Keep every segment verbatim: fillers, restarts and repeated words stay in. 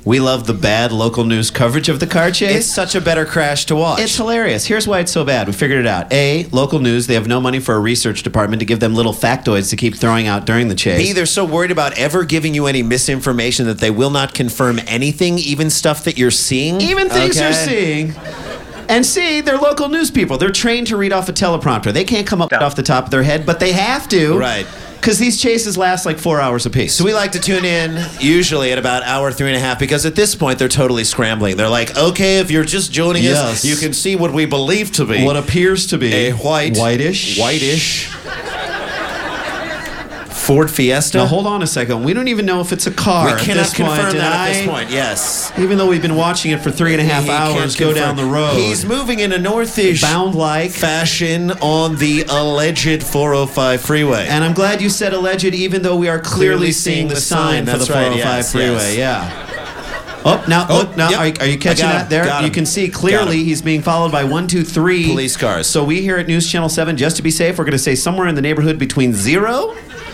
We love the bad local news coverage of the car chase. It's such a better crash to watch. It's hilarious. Here's why it's so bad. We figured it out. A, local news, they have no money for a research department to give them little factoids to keep throwing out during the chase. B, they're so worried about ever giving you any misinformation that they will not confirm anything, even stuff that you're seeing. Even things okay? you're seeing. And C, they're local news people. They're trained to read off a teleprompter. They can't come up off the top of their head, but they have to. Right. Because these chases last like four hours apiece. So we like to tune in usually at about hour three and a half because at this point they're totally scrambling. They're like, okay, if you're just joining Yes. us, you can see what we believe to be What appears to be a white, whitish, whitish Ford Fiesta. Now hold on a second. We don't even know if it's a car. We at cannot this point, confirm and that I, at this point. Yes. Even though we've been watching it for three and a half He hours, can't go down confirm. the road. He's moving in a northish bound like fashion on the alleged four oh five freeway. And I'm glad you said alleged, even though we are clearly, Clearly seeing seeing the, the sign sign. for the That's four oh right, five yes, freeway. yes. Yeah. Oh, now Oh, look, now yep. are, you, are you catching I got that him, there? got You him. can see Got clearly him. he's being followed by one, two, three Police cars. So we here at News Channel seven, just to be safe, we're going to say somewhere in the neighborhood between zero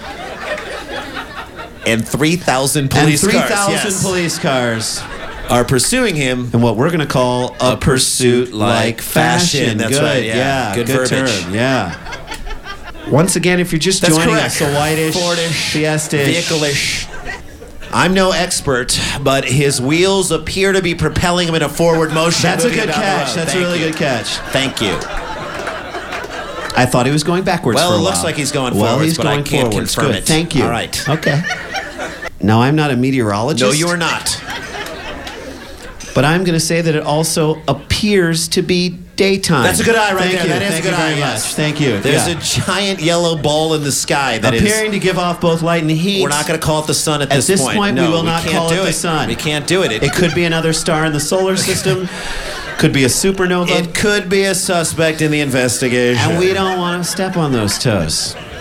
and three thousand and police three cars thousand yes, police cars. are pursuing him. And what we're going to call a, A pursuit pursuit like like fashion. fashion. That's Good, right, yeah. Good, Good verbiage. term, yeah. Once again, if you're just That's joining correct. us, a whitish, Fordish, Fiesta-ish, vehicle-ish. I'm no expert, but his wheels appear to be propelling him in a forward motion. That's a moving good down the catch. road. That's Thank a really you. good catch. Thank you. I thought he was going backwards Well, for a it looks while. like he's going well, forwards, he's but I going can't forwards. confirm Good. it. Thank you. All right. Okay. Now, I'm not a meteorologist. No, you are not. But I'm going to say that it also appears to be daytime. That's a good eye right Thank there. You. That is Thank a good you very eye, much. yes. Thank you. There's Yeah. a giant yellow ball in the sky that is. appearing to give off both light and heat. We're not going to call it the sun at, At this, this point. point, no, we will not can't call it do the sun. We can't do it. It, It could be another star in the solar system. Could be a supernova. it could be a suspect in the investigation. and we don't want to step on those toes.